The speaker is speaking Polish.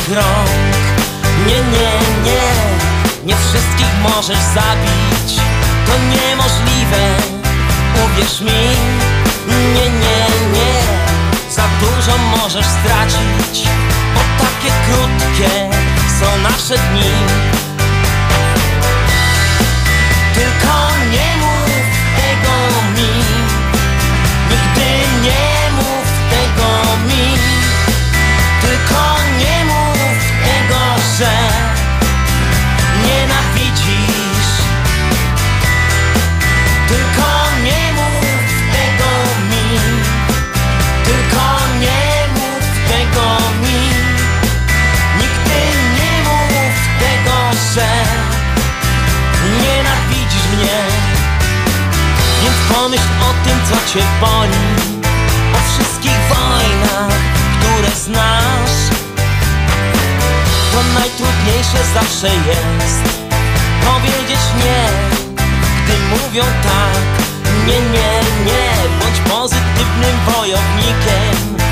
twoich rąk. Nie, nie, nie, nie wszystkich możesz zabić. To niemożliwe, uwierz mi. Nie, nie, nie, za dużo możesz stracić, bo takie krótkie są nasze dni. Tylko nie mów tego mi, nigdy nie mów tego mi. Tylko nie mów tego, że nienawidzisz. Tylko nie mów tego mi, tylko nie mów tego mi. Nigdy nie mów tego, że nienawidzisz mnie. Więc pomyśl o tym, co cię boli, o wszystkich wojnach, które znasz. To najtrudniejsze zawsze jest powiedzieć nie, gdy mówią tak. Nie, nie, nie, bądź pozytywnym wojownikiem.